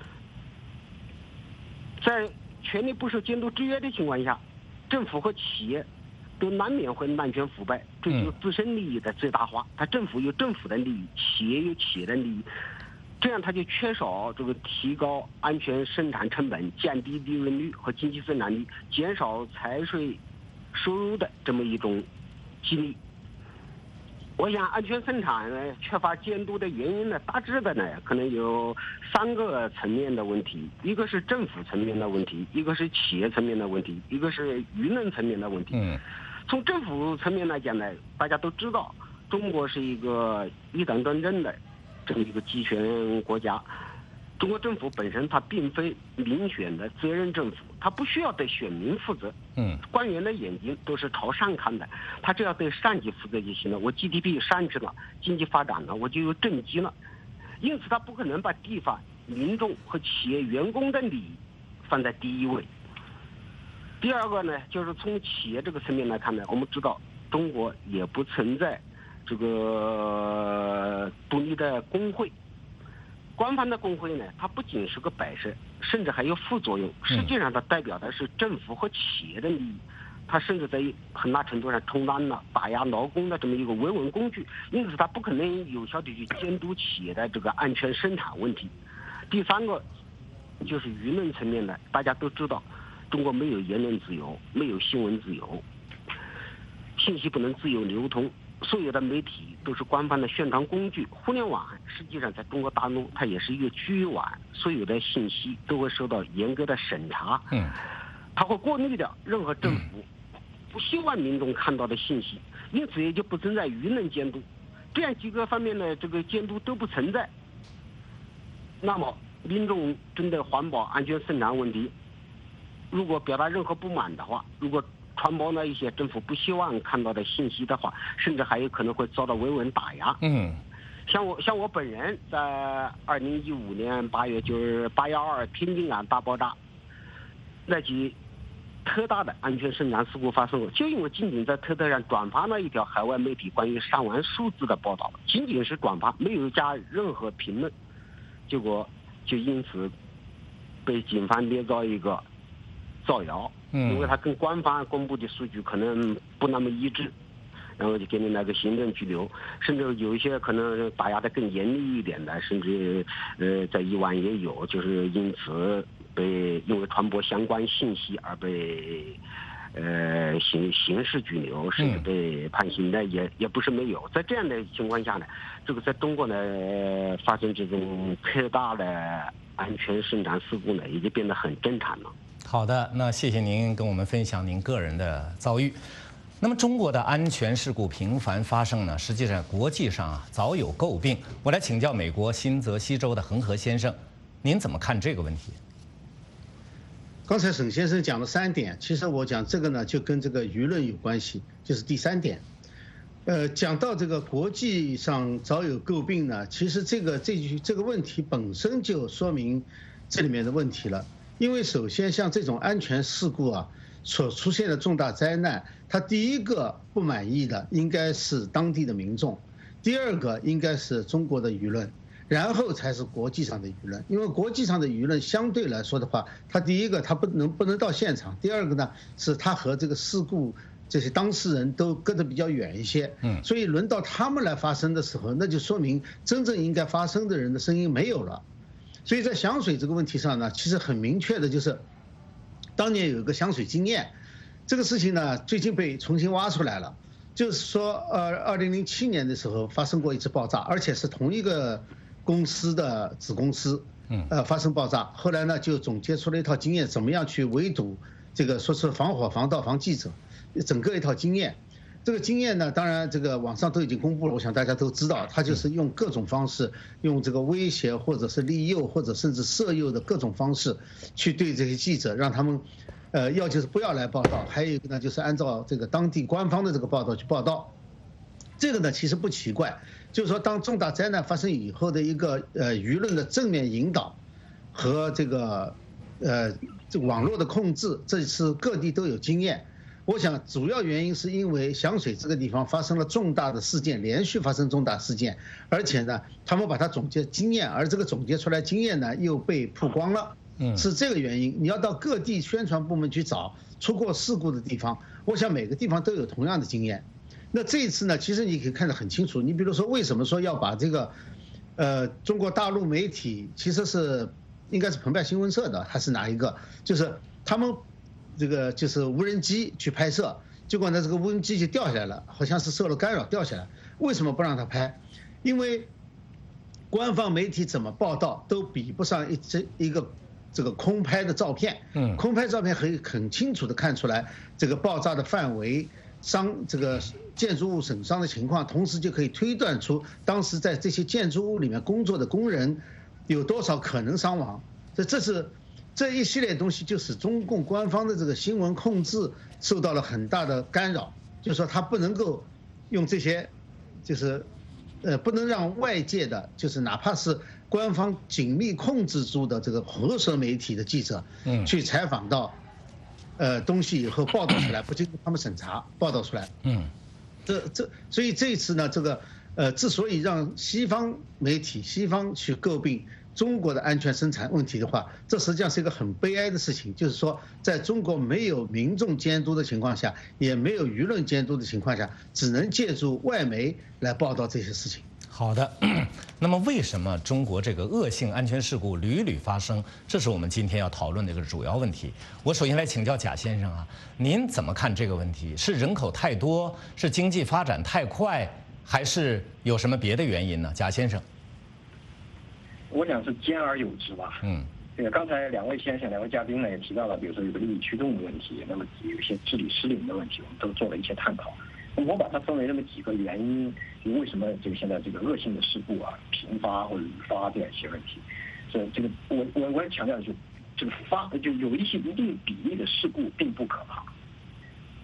在权力不受监督制约的情况下，政府和企业都难免会滥权腐败，追求自身利益的最大化。它政府有政府的利益，企业有企业的利益，这样它就缺少这个提高安全生产成本、降低利润率和经济增长率、减少财税收入的这么一种激励。我想安全生产缺乏监督的原因呢，大致的呢可能有3个层面的问题，一个是政府层面的问题，一个是企业层面的问题，一个是舆论层面的问题。从政府层面来讲呢，大家都知道，中国是一个一党专政的这么一个集权国家。中国政府本身它并非民选的责任政府，它不需要对选民负责。官员的眼睛都是朝上看的，他只要对上级负责就行了。我 GDP 上去了，经济发展了，我就有政绩了。因此，他不可能把地方民众和企业员工的利益放在第一位。第二个呢，就是从企业这个层面来看呢，我们知道中国也不存在这个独立的工会。官方的工会呢，它不仅是个摆设，甚至还有副作用。实际上，它代表的是政府和企业的利益，它甚至在很大程度上充当了打压劳工的这么一个维稳工具。因此，它不可能有效地去监督企业的这个安全生产问题。第3个就是舆论层面的，大家都知道，中国没有言论自由，没有新闻自由，信息不能自由流通。所有的媒体都是官方的宣传工具，互联网实际上在中国大陆它也是一个局域网，所有的信息都会受到严格的审查。它会过滤掉任何政府不希望民众看到的信息，因此也就不存在舆论监督。这样几个方面的这个监督都不存在，那么民众针对环保安全生产问题，如果表达任何不满的话，如果传播了一些政府不希望看到的信息的话，甚至还有可能会遭到维稳打压。像我本人在2015年8月，就是812天津港大爆炸，那起特大的安全生产事故发生过，就因为仅仅在推特上转发了一条海外媒体关于伤亡数字的报道，仅仅是转发，没有加任何评论，结果就因此被警方列作一个造谣，因为他跟官方公布的数据可能不那么一致。然后就给你那个行政拘留，甚至有一些可能打压的更严厉一点的，甚至在以往也有，就是因此因为传播相关信息而被刑事拘留，甚至被判刑的也不是没有。在这样的情况下呢，这个在中国呢发生这种特大的安全生产事故呢，已经变得很正常了。 好的，那谢谢您跟我们分享您个人的遭遇。那么中国的安全事故频繁发生呢，实际上国际上早有诟病。我来请教美国新泽西州的恒河先生，您怎么看这个问题？ 刚才沈先生讲了3点，其实我讲这个呢就跟这个舆论有关系，就是第3点。讲到这个国际上早有诟病呢，其实这个问题本身就说明这里面的问题了。因为首先像这种安全事故啊所出现的重大灾难，他第一个不满意的应该是当地的民众，第二个应该是中国的舆论，然后才是国际上的舆论。因为国际上的舆论相对来说的话，他第一个他不能到现场，第二个呢是他和这个事故这些当事人都隔得比较远一些，所以轮到他们来发声的时候，那就说明真正应该发声的人的声音没有了。所以在响水这个问题上呢，其实很明确的就是，当年有一个响水经验，这个事情呢最近被重新挖出来了，就是说2007年的时候发生过一次爆炸，而且是同一个公司的子公司，发生爆炸，后来呢就总结出了一套经验，怎么样去围堵这个说是防火防盗防记者，整个一套经验。这个经验呢，当然这个网上都已经公布了，我想大家都知道，他就是用各种方式，用这个威胁或者是利诱或者甚至色诱的各种方式，去对这些记者让他们，要就是不要来报道，还有一个呢就是按照这个当地官方的这个报道去报道。这个呢其实不奇怪，就是说当重大灾难发生以后的一个舆论的正面引导和这个网络的控制，这次各地都有经验。我想主要原因是因为响水这个地方发生了重大的事件，连续发生重大事件，而且呢他们把它总结经验，而这个总结出来经验呢又被曝光了，是这个原因。你要到各地宣传部门去找出过事故的地方，我想每个地方都有同样的经验。那这一次呢，其实你可以看得很清楚，你比如说为什么说要把这个中国大陆媒体其实是应该是澎湃新闻社的还是哪一个，就是他们这个就是无人机去拍摄，结果呢这个无人机就掉下来了，好像是受了干扰掉下来。为什么不让他拍？因为官方媒体怎么报道都比不上一个这个空拍的照片。空拍照片很清楚的看出来这个爆炸的范围、这个建筑物损伤的情况，同时就可以推断出当时在这些建筑物里面工作的工人有多少可能伤亡。这一系列东西就使中共官方的这个新闻控制受到了很大的干扰，就是说他不能够用这些，就是不能让外界的，就是哪怕是官方紧密控制住的这个喉舌媒体的记者，去采访到东西以后报道出来，不经过他们审查报道出来。所以这一次呢，这个之所以让西方媒体去诟病中国的安全生产问题的话，这实际上是一个很悲哀的事情。就是说，在中国没有民众监督的情况下，也没有舆论监督的情况下，只能借助外媒来报道这些事情。 好的，那么为什么中国这个恶性安全事故屡屡发生？这是我们今天要讨论的一个主要问题。我首先来请教贾先生啊，您怎么看这个问题？是人口太多，是经济发展太快，还是有什么别的原因呢？贾先生。 我想是兼而有之吧。这个刚才两位嘉宾呢也提到了，比如说有个利益驱动的问题，那么有一些治理失灵的问题，我们都做了一些探讨。我把它分为那么几个原因，就为什么这个现在这个恶性的事故啊频发或者屡发这样一些问题。这个我也强调的是，这个就有一定比例的事故并不可怕，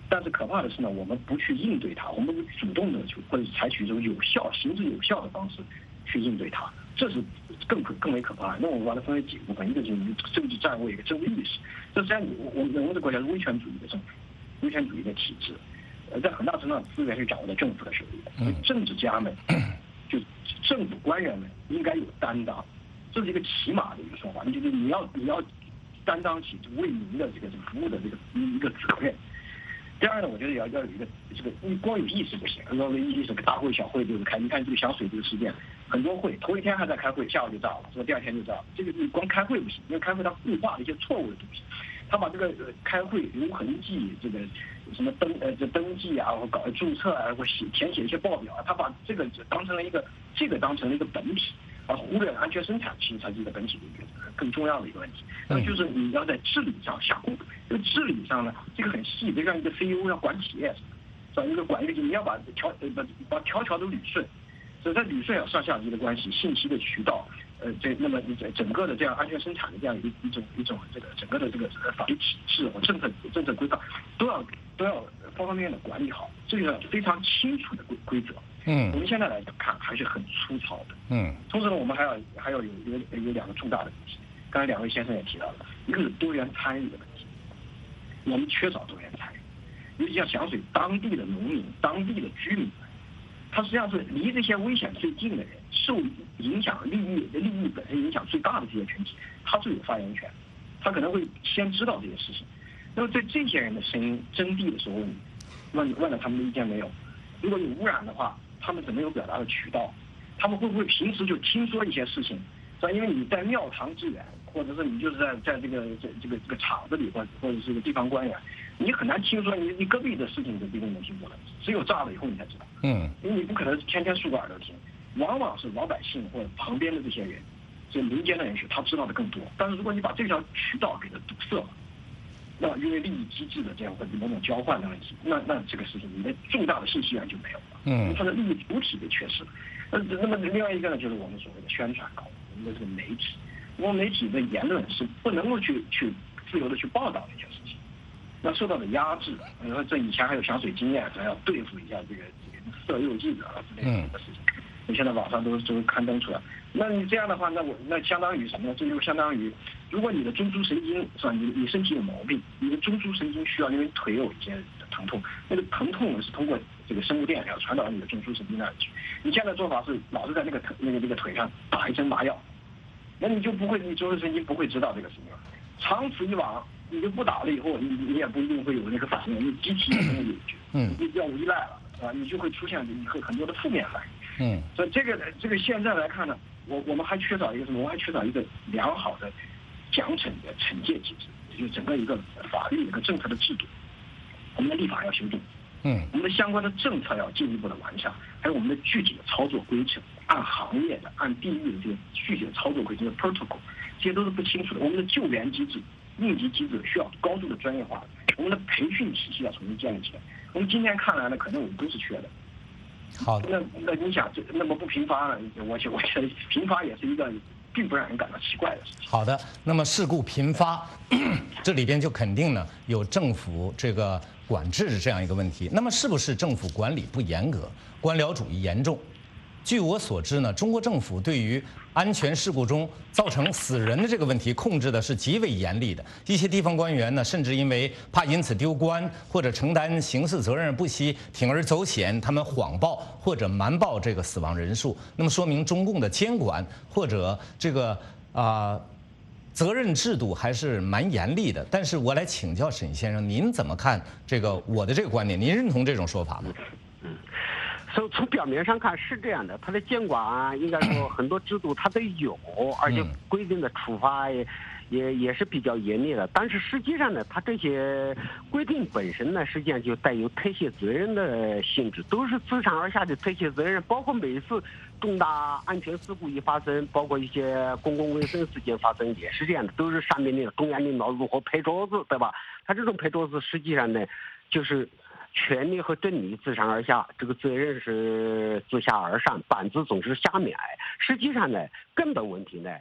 但是可怕的是呢，我们不去应对它，我们不主动的去或者采取一种行之有效的方式去应对它，这是更为可怕的。那我们把它分为几个部分，一个就是政治站位，一个政治意识。这实际上我们的国家是威权主义的政府，威权主义的体制，在很大程度上资源是掌握在政府的手里的。所以政治家们，就政府官员们应该有担当，这是一个起码的一个说法。就是你要担当起为民的这个服务的这个一个责任。第二呢，我觉得要有一个这个，你光有意识不行，要有意识，大会小会就是开。你看这个响水这个事件，很多会头一天还在开会，下午就炸了，说第二天就炸了。这个你光开会不行，因为开会它固化了一些错误的东西，他把这个开会留痕迹，这个什么登记啊，或搞注册啊，或填写一些报表啊，他把这个当成了一个本体。忽略安全生产其实才是一个本体的一个更重要的一个问题。那就是你要在治理上下功夫。这个治理上呢，这个很细，就像一个 CEO 要管企业，管一个，你要把条条都捋顺。所以在捋顺上下级的关系、信息的渠道，那么整个的这样安全生产的这样一种这个整个的这个法律体制和政策规范都要方方面面的管理好，这个非常清楚的规则。我们现在来看还是很粗糙的。同时呢，我们还要有两个重大的问题。刚才两位先生也提到了，一个是多元参与的问题，我们缺少多元参与，尤其像响水当地的农民、当地的居民，他实际上是离这些危险最近的人，受影响利益本身影响最大的这些群体，他是有发言权，他可能会先知道这些事情。那么对这些人的声音征地的时候，问了他们的意见没有？如果有污染的话，他们怎么有表达的渠道？他们会不会平时就听说一些事情？是吧？因为你在庙堂之源，或者是你就是在这个厂子里，或者是个地方官员，你很难听说你隔壁的事情，你就不一定能听说了。只有炸了以后你才知道。因为你不可能天天竖个耳朵听，往往是老百姓或者旁边的这些人，这民间的人士，他知道的更多。但是如果你把这条渠道给它堵塞了，那因为利益机制的这样或者某种交换的问题，那这个事情你的重大的信息源就没有了。它的利益主体被缺失了。那么另外一个呢，就是我们所谓的宣传稿，我们的这个媒体，我们媒体的言论是不能够去自由的去报道这些事情，那受到的压制。这以前还有响水经验，咱要对付一下这个色诱记者啊之类的事情，你现在网上都刊登出来。那你这样的话，那相当于什么呢？这就相当于，如果你的中枢神经是吧，你身体有毛病，你的中枢神经需要，因为腿有一些疼痛，那个疼痛呢是通过这个生物电要传导到你的中枢神经那里去。你现在做法是老是在那个腿上打一针麻药，那你就不会，你中枢神经不会知道这个事情了。长此以往，你就不打了以后，你也不一定会有那个反应，你机体也没有你药物依赖了啊，你就会出现很多的负面反应。所以这个现在来看呢，我们还缺少一个什么？我们还缺少一个良好的奖惩的惩戒机制，也就是整个一个法律一个政策的制度。我们的立法要修订，我们的相关的政策要进一步的完善，还有我们的具体的操作规程，按行业的、按地域的这个具体的操作规程的 protocol， 这些都是不清楚的。我们的救援机制、应急机制需要高度的专业化，我们的培训体系要重新建立起来。我们今天看来呢，可能我们都是缺的。 好的。 那你想，那么不频发呢？我觉得频发也是一个并不让人感到奇怪的事情。 好的，那么事故频发，这里边就肯定呢有政府这个管制这样一个问题。那么是不是政府管理不严格，官僚主义严重？据我所知呢，中国政府对于安全事故中造成死人的这个问题控制的是极为严厉的。一些地方官员呢，甚至因为怕因此丢官或者承担刑事责任，不惜铤而走险，他们谎报或者瞒报这个死亡人数。那么说明中共的监管或者这个责任制度还是蛮严厉的。但是我来请教沈先生，您怎么看这个我的这个观点？您认同这种说法吗？ 从表面上看是这样的，它的监管应该说很多制度它都有，而且规定的处罚也是比较严厉的。但是实际上呢，它这些规定本身呢，实际上就带有推卸责任的性质，都是自上而下的推卸责任。包括每一次重大安全事故一发生，包括一些公共卫生事件发生，也是这样的，都是上面的中央领导如何拍桌子，对吧？他这种拍桌子实际上呢，就是权力和正义自上而下，这个责任是自下而上，板子总是下面挨。实际上呢，根本问题呢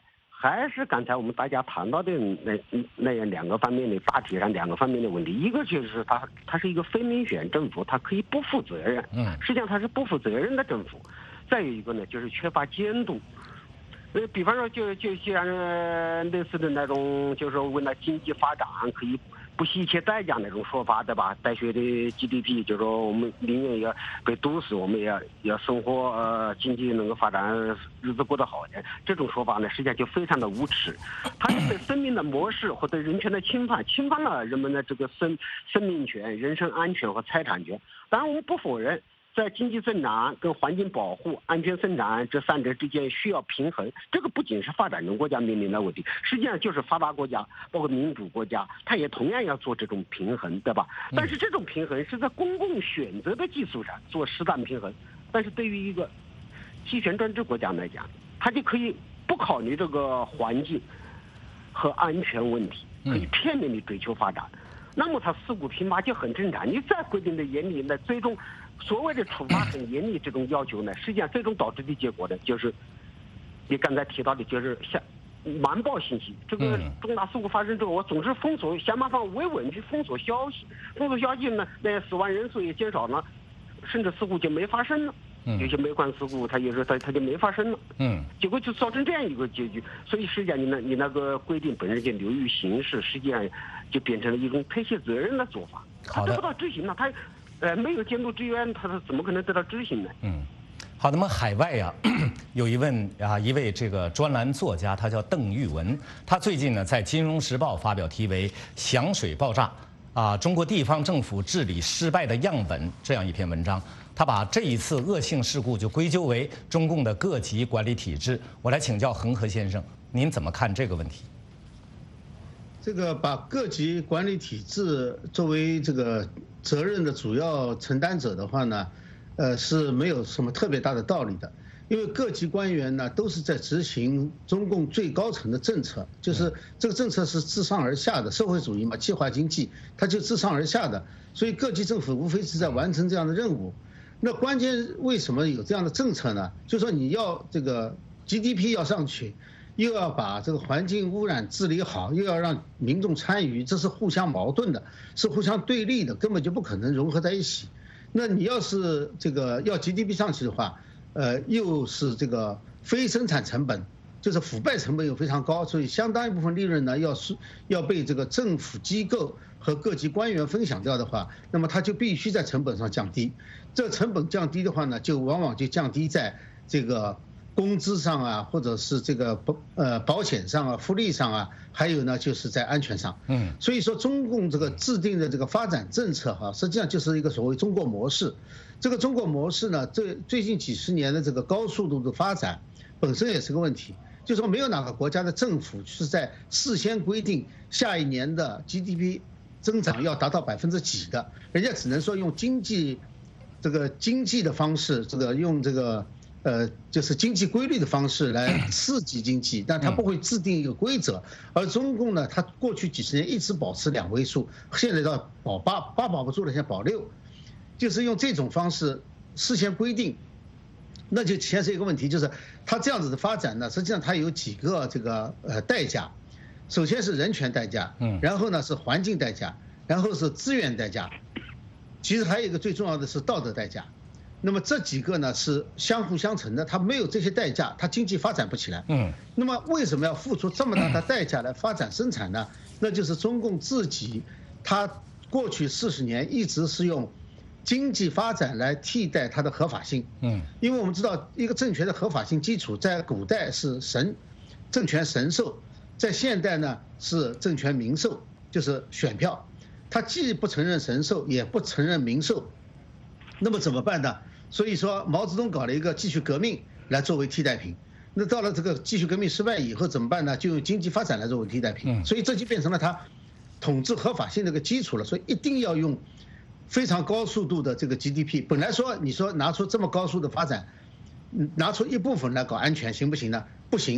还是刚才我们大家谈到的那样两个方面的大体上两个方面的问题。一个就是它是一个非民选政府，它可以不负责任，实际上它是不负责任的政府。再有一个呢，就是缺乏监督。比方说就像类似的那种，就是说为了经济发展可以不惜一切代价那种说法，对吧？大学的 GDP 就是说我们宁愿要被堵死，我们也要生活经济能够发展，日子过得好一点。这种说法呢，实际上就非常的无耻，它是对生命的漠视或者人权的侵犯了人们的这个生命权、人身安全和财产权。当然，我们不否认，在经济增长跟环境保护、安全生产这三者之间需要平衡，这个不仅是发展中国家面临的问题，实际上就是发达国家，包括民主国家，它也同样要做这种平衡，对吧？但是这种平衡是在公共选择的基础上做适当平衡。但是对于一个集权专制国家来讲，它就可以不考虑这个环境和安全问题，可以片面地追求发展。那么它事故频发就很正常。你再规定的严厉，那最终所谓的处罚很严厉这种要求呢，实际上最终导致的结果呢，就是你刚才提到的，就是像瞒报信息。这个重大事故发生之后，我总是想办法维稳去封锁消息，呢，那死亡人数也减少了，甚至事故就没发生了。有些煤矿事故，它有时候它就没发生了，结果就造成这样一个结局。所以实际上你那个规定本身就流于形式，实际上就变成了一种推卸责任的做法，它得不到执行了，它没有监督支援，它怎么可能得到执行呢？ 好，那么海外呀，有一位这个专栏作家，他叫邓玉文，他最近呢在《金融时报》发表题为《响水爆炸》中国地方政府治理失败的样本这样一篇文章。他把这一次恶性事故就归咎为中共的各级管理体制。我来请教恒河先生，您怎么看这个问题？ 这个把各级管理体制作为这个责任的主要承担者的话呢，是没有什么特别大的道理的。因为各级官员呢都是在执行中共最高层的政策，就是这个政策是自上而下的，社会主义嘛，计划经济，它就自上而下的，所以各级政府无非是在完成这样的任务。那关键为什么有这样的政策呢？就是说你要这个 GDP 要上去，又要把这个环境污染治理好，又要让民众参与，这是互相矛盾的，是互相对立的，根本就不可能融合在一起。那你要是这个要 GDP 上去的话，又是这个非生产成本，就是腐败成本又非常高，所以相当一部分利润呢要被这个政府机构和各级官员分享掉的话，那么它就必须在成本上降低。这成本降低的话呢，就往往就降低在这个工资上啊，或者是这个保险上啊、福利上啊，还有呢就是在安全上。所以说中共这个制定的这个发展政策哈，实际上就是一个所谓中国模式。这个中国模式呢，最近几十年的这个高速度的发展本身也是个问题，就是说没有哪个国家的政府是在事先规定下一年的 GDP 增长要达到几%的，人家只能说用经济的方式，用这个就是经济规律的方式来刺激经济，但它不会制定一个规则。而中共呢，它过去几十年一直保持2位数，现在到保8保不住了，现在保6，就是用这种方式事先规定。那就牵涉一个问题，就是它这样子的发展呢，实际上它有几个这个代价。首先是人权代价，然后呢是环境代价，然后是资源代价，其实还有一个最重要的是道德代价。那么这几个呢是相互相成的，它没有这些代价，它经济发展不起来。那么为什么要付出这么大的代价来发展生产呢？那就是中共自己，它过去40年一直是用经济发展来替代它的合法性。因为我们知道一个政权的合法性基础，在古代是政权神授，在现代呢是政权民授，就是选票。它既不承认神授，也不承认民授，那么怎么办呢？所以说毛泽东搞了一个继续革命来作为替代品。那到了这个继续革命失败以后怎么办呢？就用经济发展来作为替代品。所以这就变成了它统治合法性的一个基础了。所以一定要用非常高速度的这个 GDP。本来说你说拿出这么高速的发展，拿出一部分来搞安全行不行呢？不行。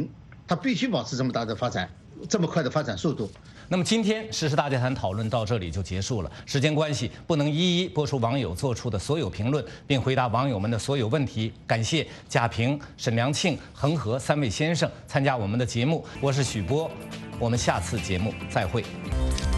它必须保持这么大的发展，这么快的发展速度。 那么今天时事大家谈讨论到这里就结束了，时间关系不能一一播出网友做出的所有评论，并回答网友们的所有问题。感谢贾平、沈良庆、恒河3位先生参加我们的节目，我是许波，我们下次节目再会。